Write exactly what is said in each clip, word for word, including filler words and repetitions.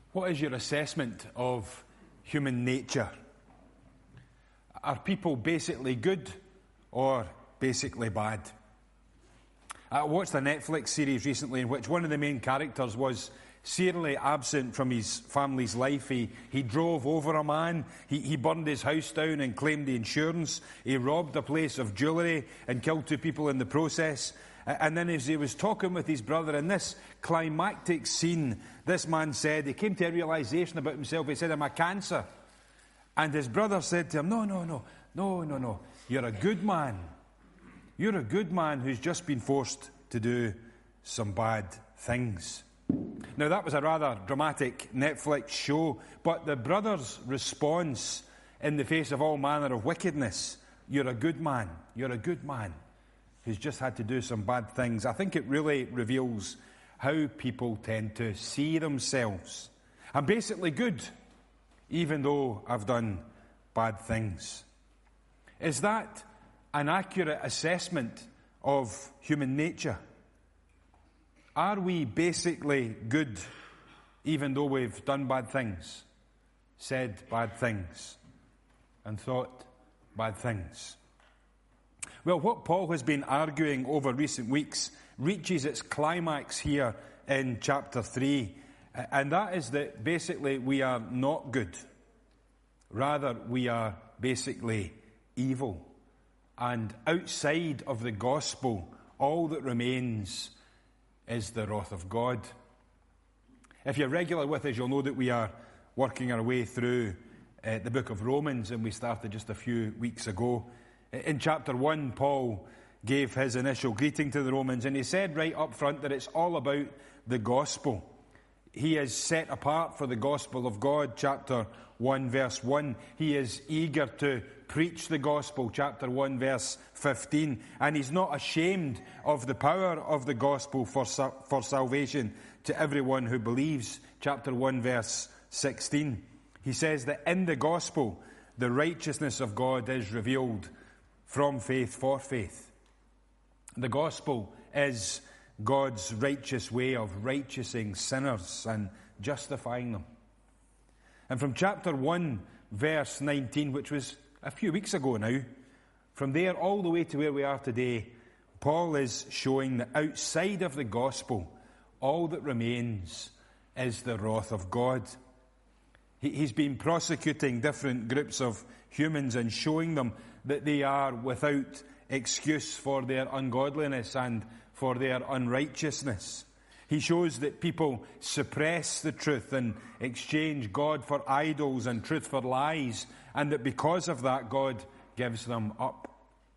What is your assessment of human nature? Are people basically good or basically bad? I watched a Netflix series recently in which one of the main characters was serially absent from his family's life. He, he drove over a man, he, he burned his house down and claimed the insurance, he robbed a place of jewellery and killed two people in the process. And then as he was talking with his brother in this climactic scene, this man said, he came to a realisation about himself. He said, "I'm a cancer." And his brother said to him, no, no, no, no, no, no. You're a good man. You're a good man who's just been forced to do some bad things. Now, that was a rather dramatic Netflix show, but the brother's response in the face of all manner of wickedness, you're a good man, you're a good man who's just had to do some bad things. I think it really reveals how people tend to see themselves. I'm basically good, even though I've done bad things. Is that an accurate assessment of human nature? Are we basically good, even though we've done bad things, said bad things, and thought bad things? Well, what Paul has been arguing over recent weeks reaches its climax here in chapter three, and that is that basically we are not good. Rather, we are basically evil. And outside of the gospel, all that remains is the wrath of God. If you're regular with us, you'll know that we are working our way through uh, the book of Romans, and we started just a few weeks ago. In chapter one, Paul gave his initial greeting to the Romans, and he said right up front that it's all about the gospel. He is set apart for the gospel of God, chapter one, verse one. He is eager to preach the gospel, chapter one, verse fifteen. And he's not ashamed of the power of the gospel for, for salvation to everyone who believes, chapter one, verse sixteen. He says that in the gospel, the righteousness of God is revealed from faith for faith. The gospel is God's righteous way of righteousing sinners and justifying them. And from chapter one, verse nineteen, which was a few weeks ago now, from there all the way to where we are today, Paul is showing that outside of the gospel, all that remains is the wrath of God. He, he's been prosecuting different groups of humans and showing them that they are without excuse for their ungodliness and for their unrighteousness. He shows that people suppress the truth and exchange God for idols and truth for lies, and that because of that, God gives them up.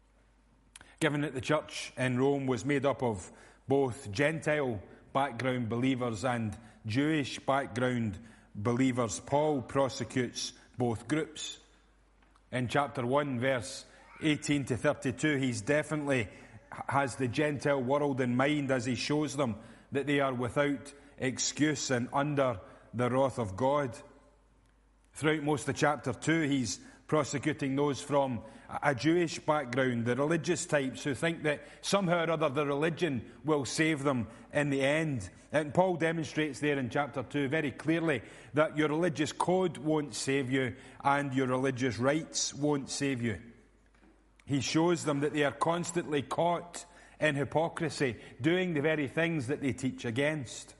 Given that the church in Rome was made up of both Gentile background believers and Jewish background believers, Paul prosecutes both groups. In chapter one, verse eighteen to thirty-two, he's definitely has the Gentile world in mind as he shows them that they are without excuse and under the wrath of God. Throughout most of chapter two, he's prosecuting those from a Jewish background, the religious types who think that somehow or other the religion will save them in the end. And Paul demonstrates there in chapter two very clearly that your religious code won't save you and your religious rites won't save you. He shows them that they are constantly caught in hypocrisy, doing the very things that they teach against.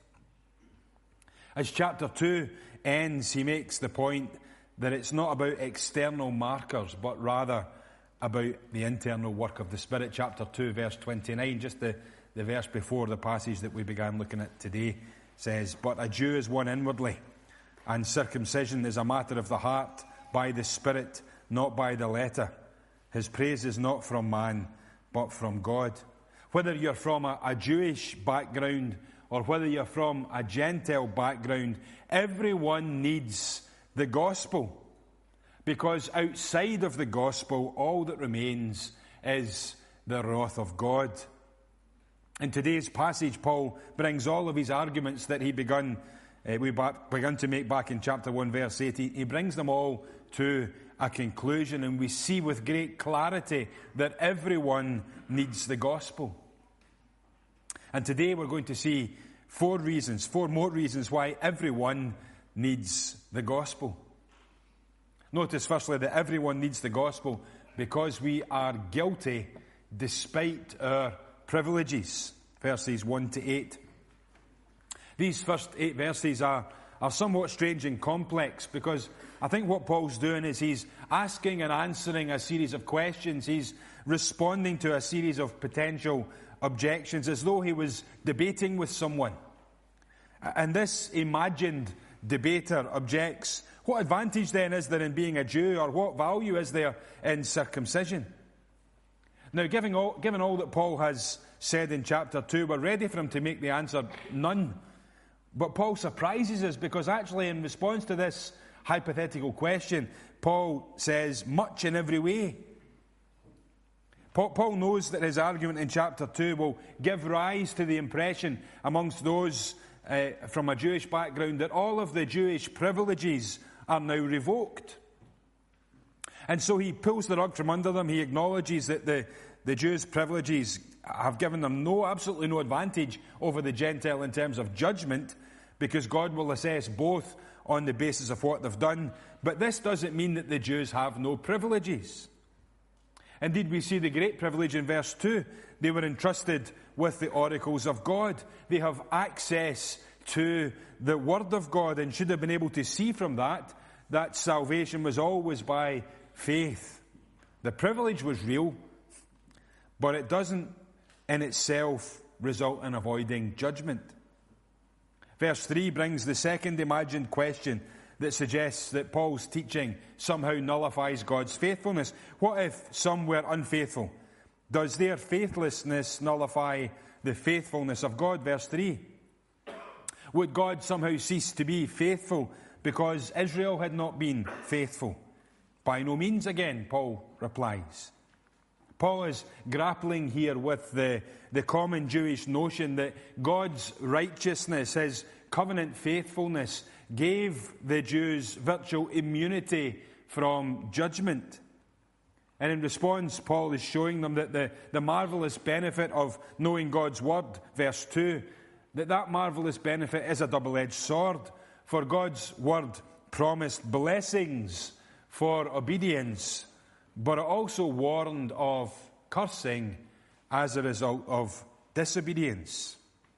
As chapter two ends, he makes the point that it's not about external markers, but rather about the internal work of the Spirit. Chapter two, verse twenty-nine, just the, the verse before the passage that we began looking at today, says, "But a Jew is one inwardly, and circumcision is a matter of the heart, by the Spirit, not by the letter. His praise is not from man, but from God." Whether you're from a, a Jewish background or whether you're from a Gentile background, everyone needs the gospel. Because outside of the gospel, all that remains is the wrath of God. In today's passage, Paul brings all of his arguments that he begun, uh, we back, began to make back in chapter one, verse eight. He, he brings them all to a conclusion, and we see with great clarity that everyone needs the gospel. And today we're going to see four reasons, four more reasons why everyone needs the gospel. Notice firstly that everyone needs the gospel because we are guilty despite our privileges. Verses one to eight. These first eight verses are, are somewhat strange and complex because I think what Paul's doing is he's asking and answering a series of questions. He's responding to a series of potential objections as though he was debating with someone. And this imagined debater objects, what advantage then is there in being a Jew, or what value is there in circumcision? Now, given all, given all that Paul has said in chapter two, we're ready for him to make the answer none. But Paul surprises us because actually in response to this hypothetical question, Paul says much in every way. Paul, Paul knows that his argument in chapter two will give rise to the impression amongst those uh, from a Jewish background that all of the Jewish privileges are now revoked. And so he pulls the rug from under them. He acknowledges that the, the Jews' privileges have given them no, absolutely no advantage over the Gentile in terms of judgment, because God will assess both on the basis of what they've done. But this doesn't mean that the Jews have no privileges. Indeed, we see the great privilege in verse two. They were entrusted with the oracles of God. They have access to the Word of God and should have been able to see from that that salvation was always by faith. The privilege was real, but it doesn't in itself result in avoiding judgment. Verse three brings the second imagined question that suggests that Paul's teaching somehow nullifies God's faithfulness. What if some were unfaithful? Does their faithlessness nullify the faithfulness of God? Verse three. Would God somehow cease to be faithful because Israel had not been faithful? By no means, again, Paul replies. Paul is grappling here with the, the common Jewish notion that God's righteousness, his covenant faithfulness, gave the Jews virtual immunity from judgment. And in response, Paul is showing them that the, the marvelous benefit of knowing God's word, verse two, that that marvelous benefit is a double-edged sword. For God's word promised blessings for obedience, but it also warned of cursing as a result of disobedience.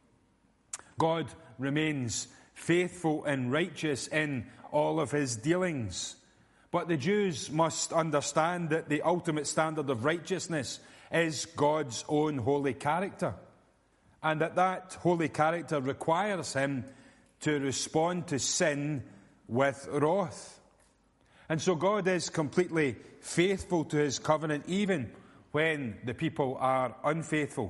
God remains faithful and righteous in all of his dealings. But the Jews must understand that the ultimate standard of righteousness is God's own holy character, and that that holy character requires him to respond to sin with wrath. And so God is completely faithful to his covenant even when the people are unfaithful.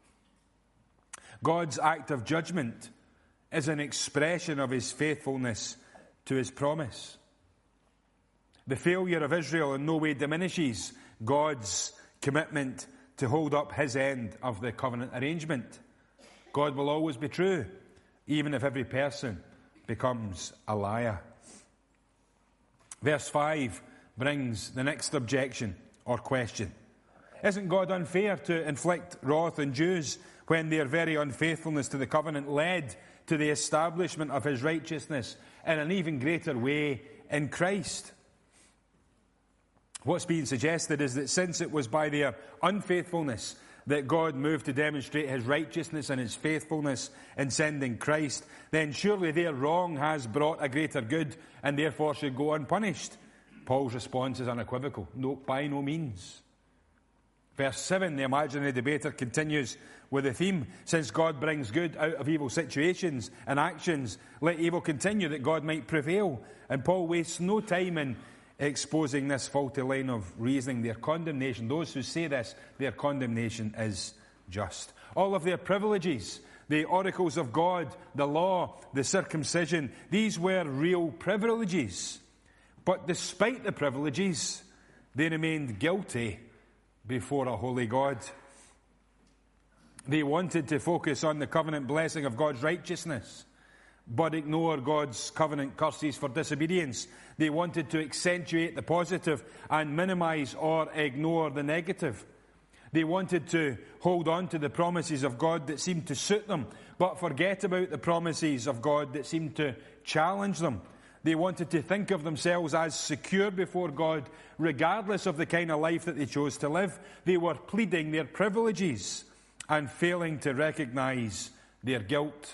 God's act of judgment is an expression of his faithfulness to his promise. The failure of Israel in no way diminishes God's commitment to hold up his end of the covenant arrangement. God will always be true, even if every person becomes a liar. Verse five brings the next objection or question. Isn't God unfair to inflict wrath on Jews when their very unfaithfulness to the covenant led to the establishment of his righteousness in an even greater way in Christ? What's being suggested is that since it was by their unfaithfulness that God moved to demonstrate his righteousness and his faithfulness in sending Christ, then surely their wrong has brought a greater good and therefore should go unpunished. Paul's response is unequivocal. No, by no means. Verse seven, the imaginary debater continues with the theme, since God brings good out of evil situations and actions, let evil continue that God might prevail. And Paul wastes no time in exposing this faulty line of reasoning. Their condemnation, those who say this, their condemnation is just. All of their privileges, the oracles of God, the law, the circumcision, these were real privileges. But despite the privileges, they remained guilty before a holy God. They wanted to focus on the covenant blessing of God's righteousness, but ignore God's covenant curses for disobedience. They wanted to accentuate the positive and minimize or ignore the negative. They wanted to hold on to the promises of God that seemed to suit them, but forget about the promises of God that seemed to challenge them. They wanted to think of themselves as secure before God, regardless of the kind of life that they chose to live. They were pleading their privileges and failing to recognize their guilt.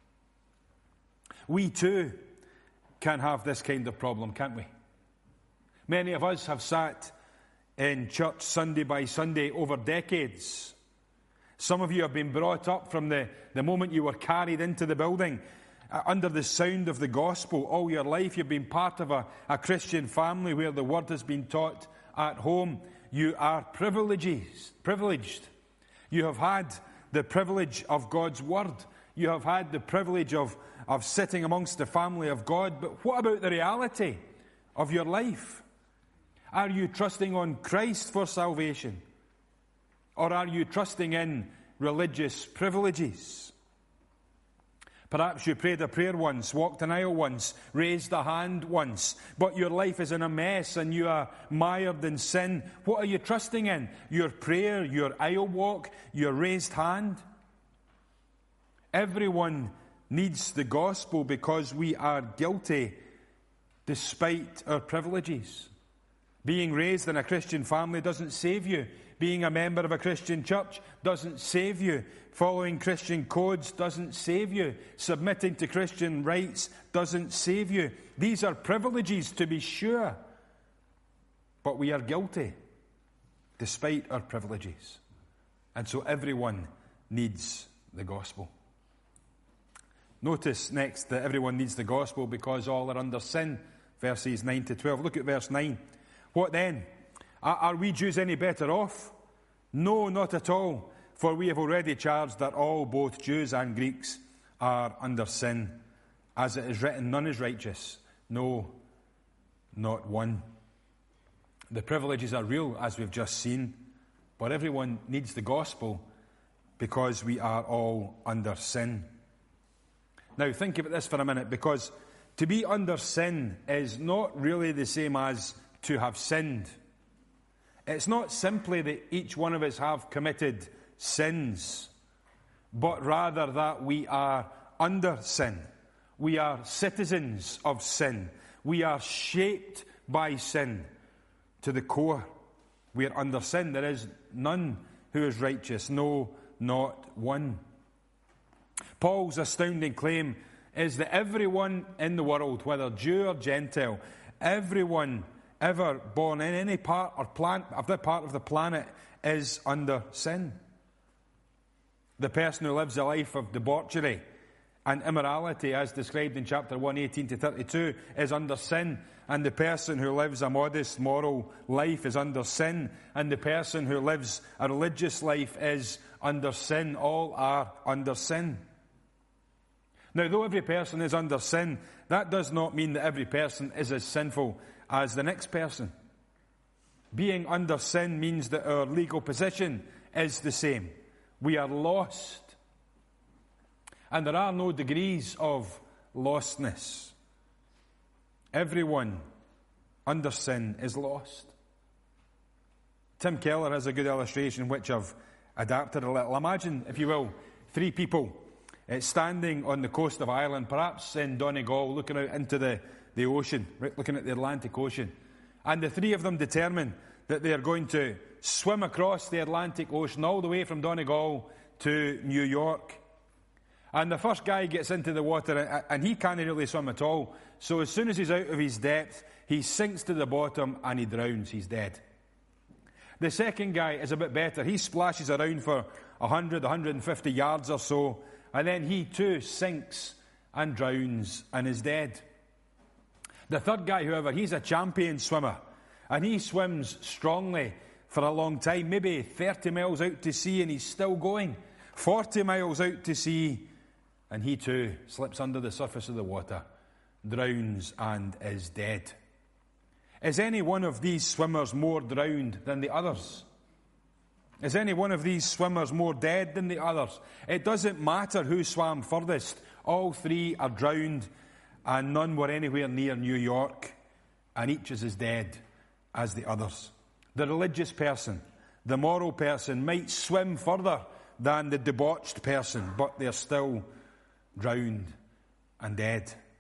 We too can have this kind of problem, can't we? Many of us have sat in church Sunday by Sunday over decades. Some of you have been brought up from the, the moment you were carried into the building uh, under the sound of the gospel. All your life you've been part of a, a Christian family where the word has been taught at home. You are privileges, privileged. You have had the privilege of God's word. You have had the privilege of, of sitting amongst the family of God. But what about the reality of your life? Are you trusting on Christ for salvation? Or are you trusting in religious privileges? Perhaps you prayed a prayer once, walked an aisle once, raised a hand once, but your life is in a mess and you are mired in sin. What are you trusting in? Your prayer, your aisle walk, your raised hand? Everyone needs the gospel because we are guilty despite our privileges. Being raised in a Christian family doesn't save you. Being a member of a Christian church doesn't save you. Following Christian codes doesn't save you. Submitting to Christian rights doesn't save you. These are privileges, to be sure. But we are guilty despite our privileges. And so everyone needs the gospel. Notice next that everyone needs the gospel because all are under sin. Verses nine to twelve. Look at verse nine. What then? Are we Jews any better off? No, not at all. For we have already charged that all, both Jews and Greeks, are under sin. As it is written, none is righteous. No, not one. The privileges are real, as we've just seen. But everyone needs the gospel because we are all under sin. Now think about this for a minute, because to be under sin is not really the same as to have sinned. It's not simply that each one of us have committed sins, but rather that we are under sin. We are citizens of sin. We are shaped by sin to the core. We are under sin. There is none who is righteous, no, not one. Paul's astounding claim is that everyone in the world, whether Jew or Gentile, everyone ever born in any part or plant of that part of the planet is under sin. The person who lives a life of debauchery and immorality, as described in chapter one, eighteen to thirty-two, is under sin. And the person who lives a modest moral life is under sin. And the person who lives a religious life is under sin. All are under sin. Now, though every person is under sin, that does not mean that every person is as sinful as the next person. Being under sin means that our legal position is the same. We are lost. And there are no degrees of lostness. Everyone under sin is lost. Tim Keller has a good illustration which I've adapted a little. Imagine, if you will, three people uh, standing on the coast of Ireland, perhaps in Donegal, looking out into the the ocean, right, looking at the Atlantic Ocean. And the three of them determine that they are going to swim across the Atlantic Ocean all the way from Donegal to New York. And the first guy gets into the water and he can't really swim at all. So as soon as he's out of his depth, he sinks to the bottom and he drowns. He's dead. The second guy is a bit better. He splashes around for one hundred, one hundred fifty yards or so, and then he too sinks and drowns and is dead. The third guy, however, he's a champion swimmer, and he swims strongly for a long time, maybe thirty miles out to sea, and he's still going. forty miles out to sea, and he too slips under the surface of the water, drowns, and is dead. Is any one of these swimmers more drowned than the others? Is any one of these swimmers more dead than the others? It doesn't matter who swam furthest. All three are drowned, and none were anywhere near New York, and each is as dead as the others. The religious person, the moral person, might swim further than the debauched person, but they're still drowned and dead.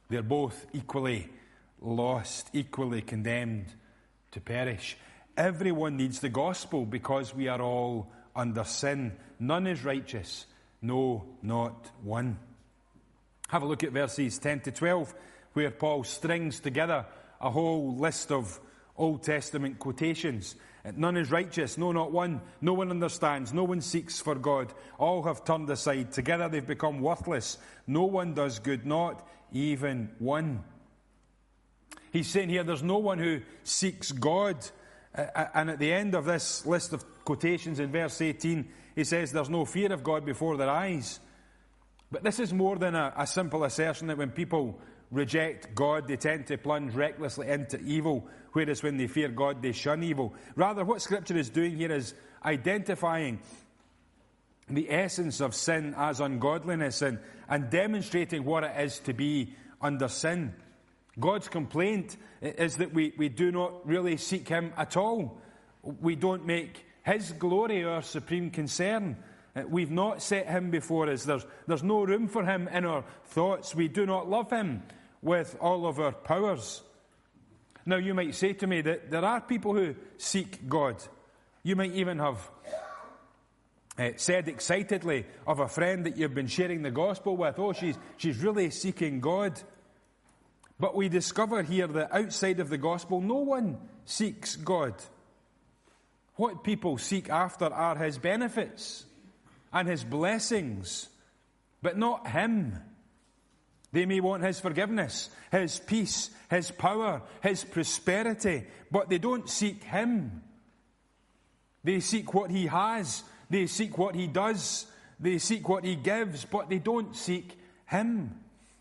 They're both equally lost, equally condemned to perish. Everyone needs the gospel because we are all under sin. None is righteous, no, not one. Have a look at verses ten to twelve, where Paul strings together a whole list of Old Testament quotations. None is righteous, no, not one. No one understands, no one seeks for God. All have turned aside. Together they've become worthless. No one does good, not even one. He's saying here there's no one who seeks God. Uh, and at the end of this list of quotations in verse eighteen, he says there's no fear of God before their eyes. But this is more than a, a simple assertion that when people reject God, they tend to plunge recklessly into evil, whereas when they fear God, they shun evil. Rather, what Scripture is doing here is identifying the essence of sin as ungodliness and, and demonstrating what it is to be under sin. God's complaint is that we, we do not really seek Him at all. We don't make His glory our supreme concern. We've not set Him before us. There's, there's no room for Him in our thoughts. We do not love Him with all of our powers. Now, you might say to me that there are people who seek God. You might even have uh, said excitedly of a friend that you've been sharing the gospel with, oh, she's, she's really seeking God. But we discover here that outside of the gospel, no one seeks God. What people seek after are His benefits and His blessings, but not Him. They may want His forgiveness, His peace, His power, His prosperity, but they don't seek Him. They seek what He has, they seek what He does, they seek what He gives, but they don't seek Him.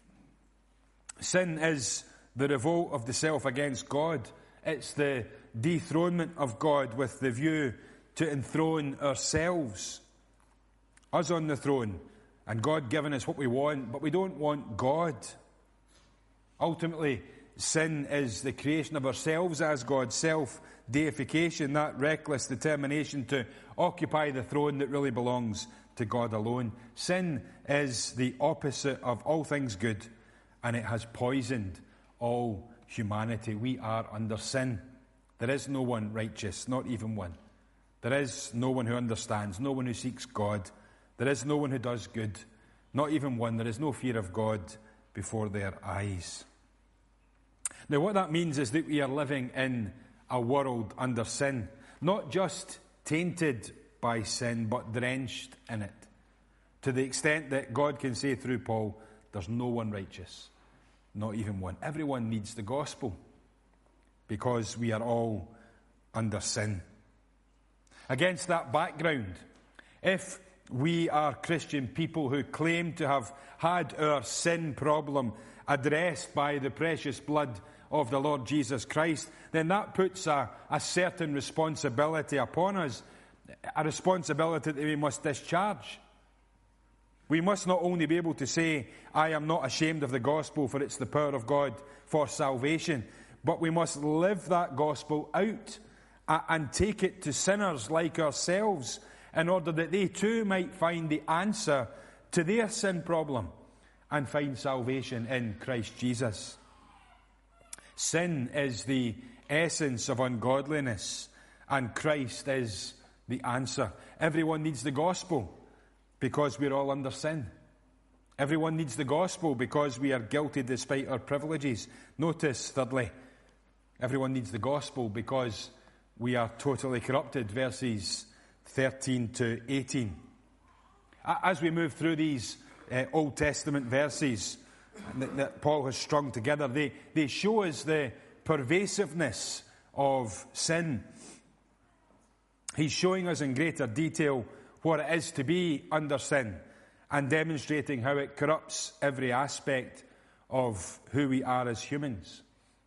Sin is the revolt of the self against God. It's the dethronement of God with the view to enthrone ourselves. Us on the throne, and God giving us what we want, but we don't want God. Ultimately, sin is the creation of ourselves as God, self-deification, that reckless determination to occupy the throne that really belongs to God alone. Sin is the opposite of all things good, and it has poisoned all humanity. We are under sin. There is no one righteous, not even one. There is no one who understands, no one who seeks God. There is no one who does good, not even one. There is no fear of God before their eyes. Now, what that means is that we are living in a world under sin, not just tainted by sin, but drenched in it, to the extent that God can say through Paul, there's no one righteous, not even one. Everyone needs the gospel because we are all under sin. Against that background, if we are Christian people who claim to have had our sin problem addressed by the precious blood of the Lord Jesus Christ, then that puts a, a certain responsibility upon us, a responsibility that we must discharge. We must not only be able to say, I am not ashamed of the gospel, for it's the power of God for salvation, but we must live that gospel out and take it to sinners like ourselves in order that they too might find the answer to their sin problem and find salvation in Christ Jesus. Sin is the essence of ungodliness, and Christ is the answer. Everyone needs the gospel because we're all under sin. Everyone needs the gospel because we are guilty despite our privileges. Notice, thirdly, everyone needs the gospel because we are totally corrupted, verses thirteen to eighteen. As we move through these uh, Old Testament verses that, that Paul has strung together, they, they show us the pervasiveness of sin. He's showing us in greater detail what it is to be under sin and demonstrating how it corrupts every aspect of who we are as humans.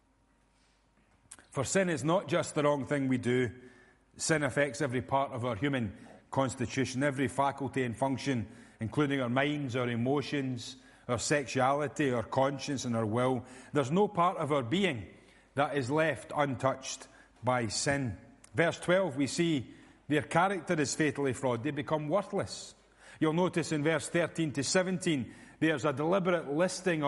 For sin is not just the wrong thing we do. Sin affects every part of our human constitution, every faculty and function, including our minds, our emotions, our sexuality, our conscience, and our will. There's no part of our being that is left untouched by sin. Verse twelve, we see their character is fatally flawed. They become worthless. You'll notice in verse thirteen to seventeen, there's a deliberate listing of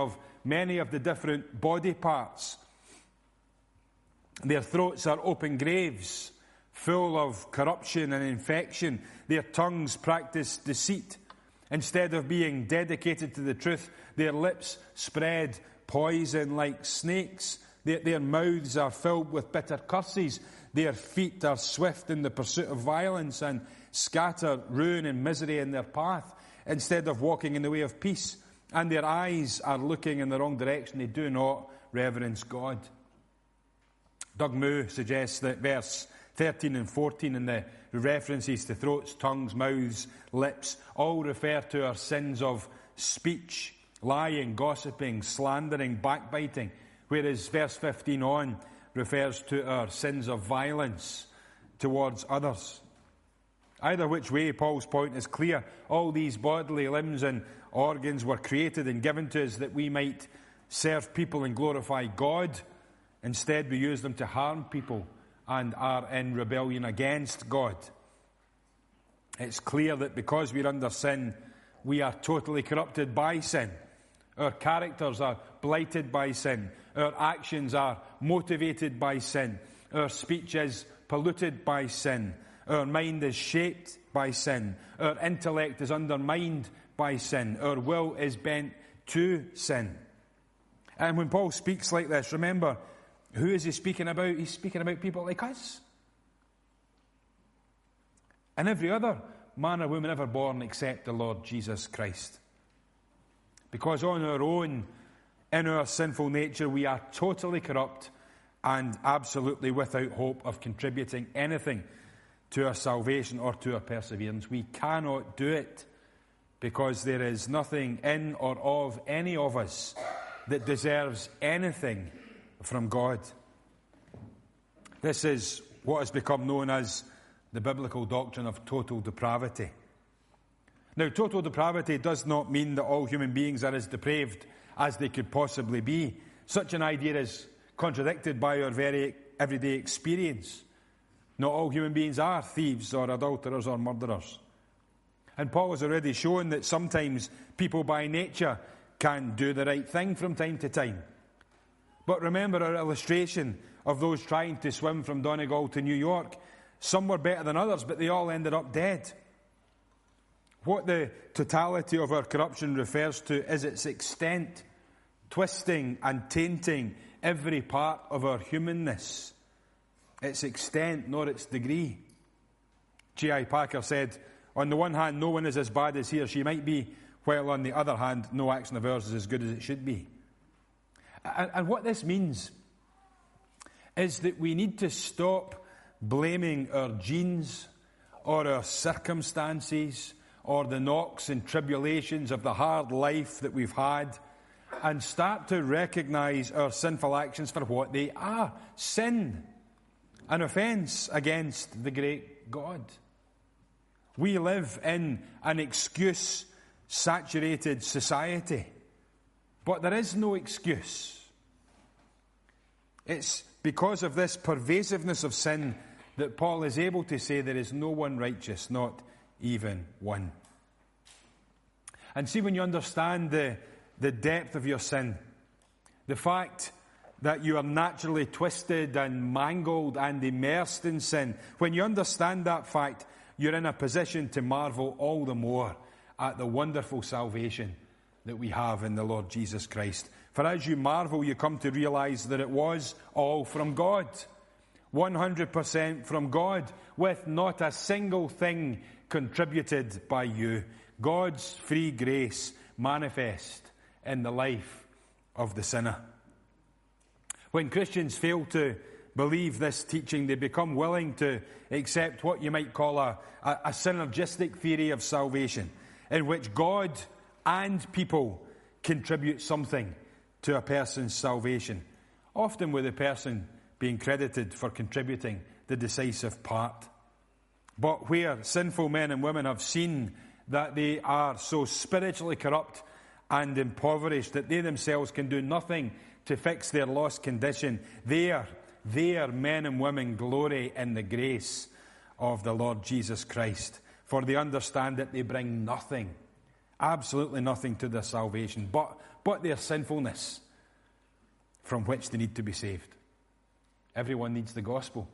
many of the different body parts. Their throats are open graves, full of corruption and infection. Their tongues practice deceit. Instead of being dedicated to the truth, their lips spread poison like snakes. Their, their mouths are filled with bitter curses. Their feet are swift in the pursuit of violence and scatter ruin and misery in their path, instead of walking in the way of peace. And their eyes are looking in the wrong direction. They do not reverence God. Doug Moo suggests that verse thirteen and fourteen in the references to throats, tongues, mouths, lips, all refer to our sins of speech, lying, gossiping, slandering, backbiting, whereas verse fifteen on refers to our sins of violence towards others. Either which way, Paul's point is clear. All these bodily limbs and organs were created and given to us that we might serve people and glorify God. Instead, we use them to harm people and are in rebellion against God. It's clear that because we're under sin, we are totally corrupted by sin. Our characters are blighted by sin. Our actions are motivated by sin. Our speech is polluted by sin. Our mind is shaped by sin. Our intellect is undermined by sin. Our will is bent to sin. And when Paul speaks like this, remember, who is he speaking about? He's speaking about people like us. And every other man or woman ever born except the Lord Jesus Christ. Because on our own, in our sinful nature, we are totally corrupt and absolutely without hope of contributing anything to our salvation or to our perseverance. We cannot do it because there is nothing in or of any of us that deserves anything from God. This is what has become known as the biblical doctrine of total depravity. Now, total depravity does not mean that all human beings are as depraved as they could possibly be. Such an idea is contradicted by our very everyday experience. Not all human beings are thieves or adulterers or murderers. And Paul has already shown that sometimes people by nature can do the right thing from time to time. But remember our illustration of those trying to swim from Donegal to New York. Some were better than others, but they all ended up dead. What the totality of our corruption refers to is its extent, twisting and tainting every part of our humanness. Its extent, not its degree. J I Packer said, on the one hand, no one is as bad as he or she might be, while on the other hand, no action of ours is as good as it should be. And, and what this means is that we need to stop blaming our genes or our circumstances or the knocks and tribulations of the hard life that we've had and start to recognize our sinful actions for what they are. Sin. An offense against the great God. We live in an excuse-saturated society. But there is no excuse. It's because of this pervasiveness of sin that Paul is able to say there is no one righteous, not even one. And see, when you understand the, the depth of your sin, the fact that you are naturally twisted and mangled and immersed in sin, when you understand that fact, you're in a position to marvel all the more at the wonderful salvation that we have in the Lord Jesus Christ. For as you marvel, you come to realize that it was all from God. one hundred percent from God, with not a single thing contributed by you. God's free grace manifest in the life of the sinner. When Christians fail to believe this teaching, they become willing to accept what you might call a, a, a synergistic theory of salvation, in which God and people contribute something to a person's salvation, often with the person being credited for contributing the decisive part. But where sinful men and women have seen that they are so spiritually corrupt and impoverished that they themselves can do nothing to fix their lost condition, there, there men and women glory in the grace of the Lord Jesus Christ, for they understand that they bring nothing, absolutely nothing to their salvation, but but their sinfulness from which they need to be saved. Everyone needs the gospel.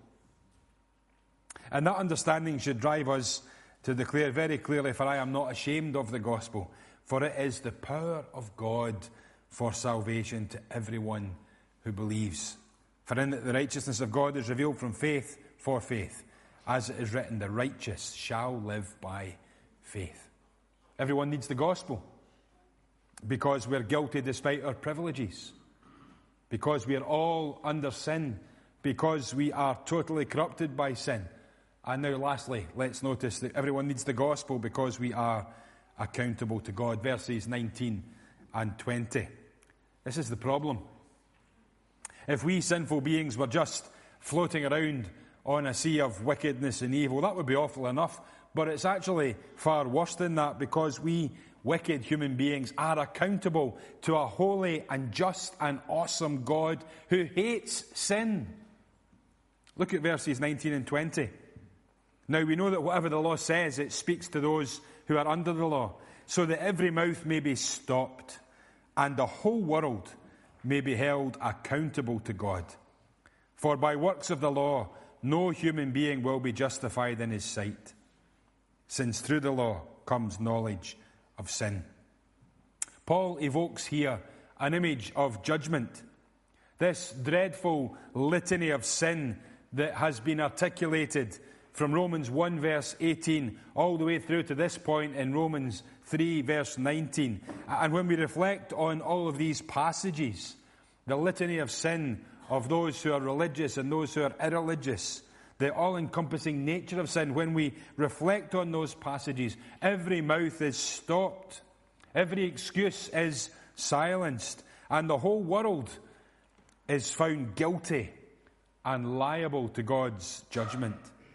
And that understanding should drive us to declare very clearly, for I am not ashamed of the gospel, for it is the power of God for salvation to everyone who believes. For in it the righteousness of God is revealed from faith for faith. As it is written, the righteous shall live by faith. Everyone needs the gospel because we're guilty despite our privileges, because we are all under sin, because we are totally corrupted by sin. And now lastly, let's notice that everyone needs the gospel because we are accountable to God. Verses nineteen and twenty. This is the problem. If we sinful beings were just floating around on a sea of wickedness and evil, that would be awful enough. But it's actually far worse than that, because we wicked human beings are accountable to a holy and just and awesome God who hates sin. Look at verses nineteen and twenty. Now we know that whatever the law says, it speaks to those who are under the law, so that every mouth may be stopped and the whole world may be held accountable to God. For by works of the law, no human being will be justified in his sight, since through the law comes knowledge of sin. Paul evokes here an image of judgment. This dreadful litany of sin that has been articulated from Romans one verse eighteen all the way through to this point in Romans three verse nineteen. And when we reflect on all of these passages, the litany of sin of those who are religious and those who are irreligious, the all-encompassing nature of sin, when we reflect on those passages, every mouth is stopped, every excuse is silenced, and the whole world is found guilty and liable to God's judgment.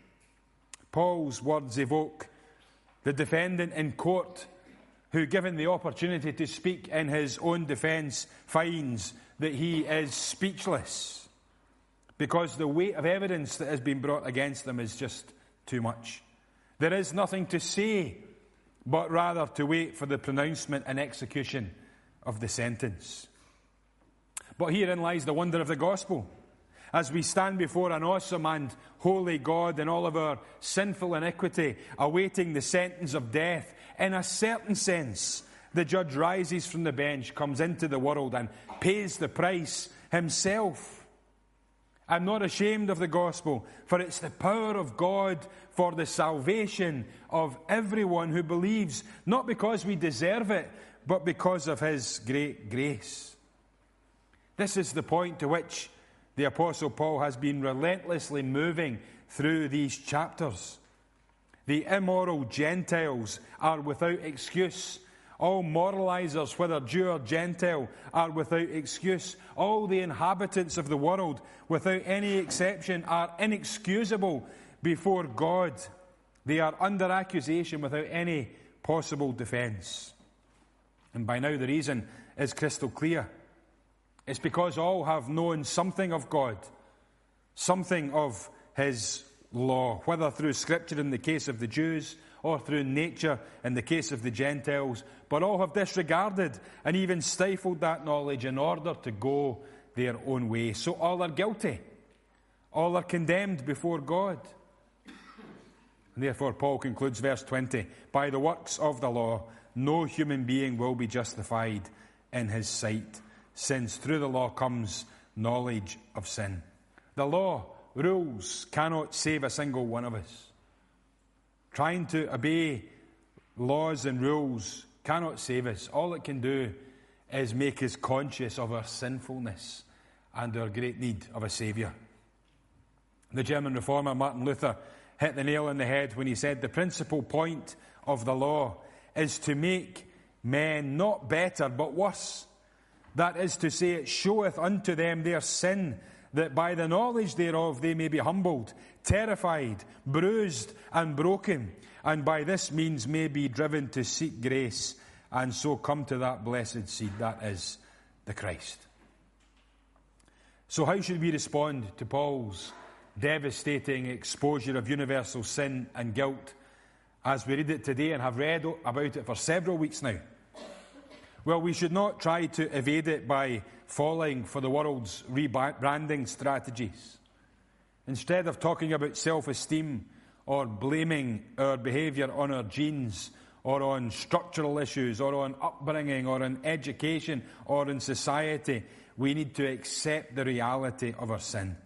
Paul's words evoke the defendant in court who, given the opportunity to speak in his own defence, finds that he is speechless because the weight of evidence that has been brought against them is just too much. There is nothing to say, but rather to wait for the pronouncement and execution of the sentence. But herein lies the wonder of the gospel. As we stand before an awesome and holy God in all of our sinful iniquity, awaiting the sentence of death, in a certain sense, the judge rises from the bench, comes into the world, and pays the price himself. I'm not ashamed of the gospel, for it's the power of God for the salvation of everyone who believes, not because we deserve it, but because of his great grace. This is the point to which the Apostle Paul has been relentlessly moving through these chapters. The immoral Gentiles are without excuse. All moralizers, whether Jew or Gentile, are without excuse. All the inhabitants of the world, without any exception, are inexcusable before God. They are under accusation without any possible defence. And by now the reason is crystal clear. It's because all have known something of God, something of his law, whether through Scripture in the case of the Jews or through nature in the case of the Gentiles, but all have disregarded and even stifled that knowledge in order to go their own way. So all are guilty. All are condemned before God. And therefore Paul concludes verse twenty, by the works of the law, no human being will be justified in his sight, since through the law comes knowledge of sin. The law, rules, cannot save a single one of us. Trying to obey laws and rules cannot save us. All it can do is make us conscious of our sinfulness and our great need of a Saviour. The German reformer Martin Luther hit the nail on the head when he said the principal point of the law is to make men not better but worse. That is to say, it showeth unto them their sin, that by the knowledge thereof they may be humbled, terrified, bruised, and broken, and by this means may be driven to seek grace, and so come to that blessed seed, that is the Christ. So how should we respond to Paul's devastating exposure of universal sin and guilt as we read it today and have read about it for several weeks now? Well, we should not try to evade it by falling for the world's rebranding strategies. Instead of talking about self-esteem or blaming our behaviour on our genes or on structural issues or on upbringing or on education or in society, we need to accept the reality of our sin.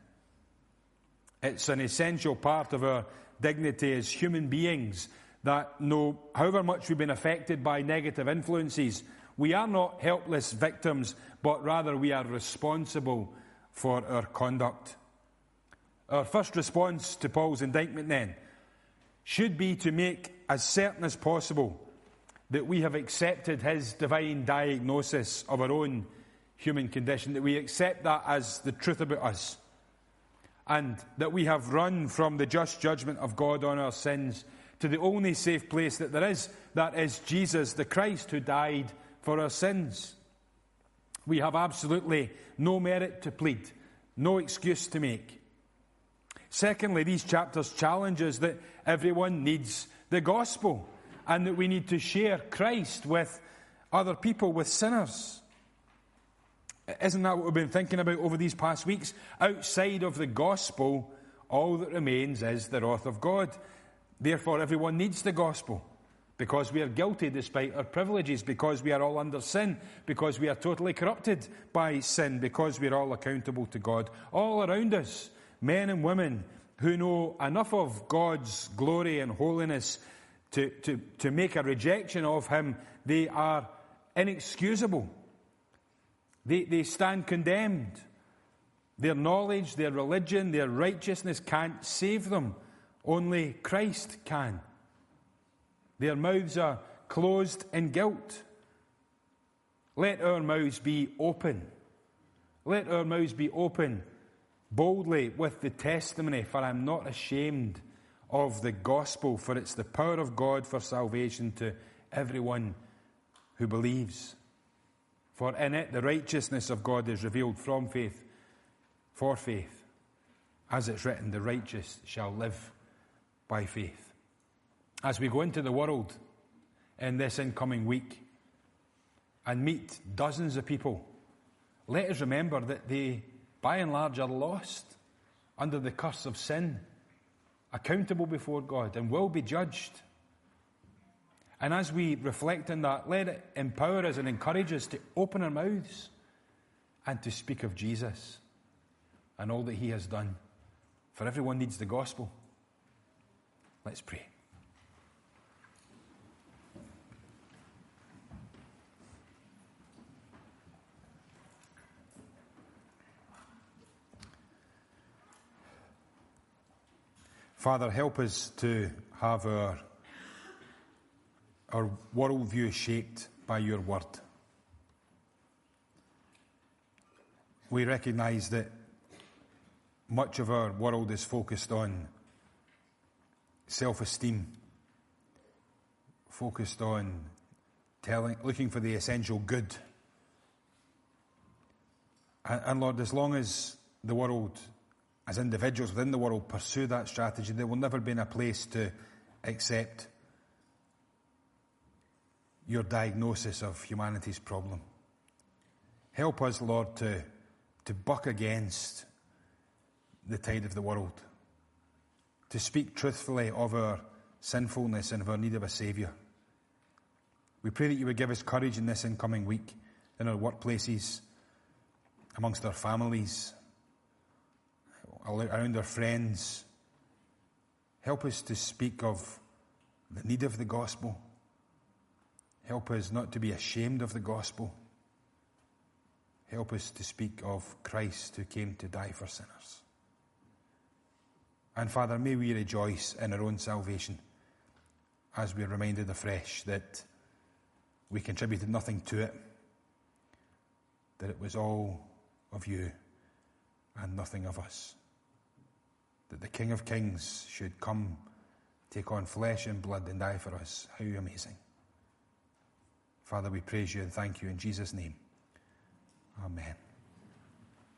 It's an essential part of our dignity as human beings that no, however much we've been affected by negative influences, we are not helpless victims, but rather we are responsible for our conduct. Our first response to Paul's indictment then should be to make as certain as possible that we have accepted his divine diagnosis of our own human condition, that we accept that as the truth about us, and that we have run from the just judgment of God on our sins to the only safe place that there is, that is Jesus, the Christ, who died for our sins. We have absolutely no merit to plead, no excuse to make. Secondly, these chapters challenge us that everyone needs the gospel and that we need to share Christ with other people, with sinners. Isn't that what we've been thinking about over these past weeks? Outside of the gospel, all that remains is the wrath of God. Therefore, everyone needs the gospel because we are guilty despite our privileges, because we are all under sin, because we are totally corrupted by sin, because we are all accountable to God. All around us, men and women who know enough of God's glory and holiness to, to, to make a rejection of him, they are inexcusable. They, they stand condemned. Their knowledge, their religion, their righteousness can't save them. Only Christ can. Their mouths are closed in guilt. Let our mouths be open. Let our mouths be open boldly with the testimony, for I am not ashamed of the gospel, for it's the power of God for salvation to everyone who believes. For in it the righteousness of God is revealed from faith for faith. As it's written, the righteous shall live by faith. As we go into the world in this incoming week and meet dozens of people, let us remember that they, by and large, are lost under the curse of sin, accountable before God, and will be judged. And as we reflect on that, let it empower us and encourage us to open our mouths and to speak of Jesus and all that he has done. For everyone needs the gospel. Let's pray. Father, help us to have our, our worldview shaped by your word. We recognize that much of our world is focused on self-esteem, focused on telling, looking for the essential good. And, and Lord, as long as the world, as individuals within the world, pursue that strategy, there will never be in a place to accept your diagnosis of humanity's problem. Help us, Lord, to, to buck against the tide of the world, to speak truthfully of our sinfulness and of our need of a Saviour. We pray that you would give us courage in this incoming week, in our workplaces, amongst our families, around our friends. Help us to speak of the need of the gospel. Help us not to be ashamed of the gospel. Help us to speak of Christ who came to die for sinners. And Father, may we rejoice in our own salvation as we are reminded afresh that we contributed nothing to it, that it was all of you and nothing of us. That the King of Kings should come, take on flesh and blood and die for us. How amazing. Father, we praise you and thank you in Jesus' name. Amen.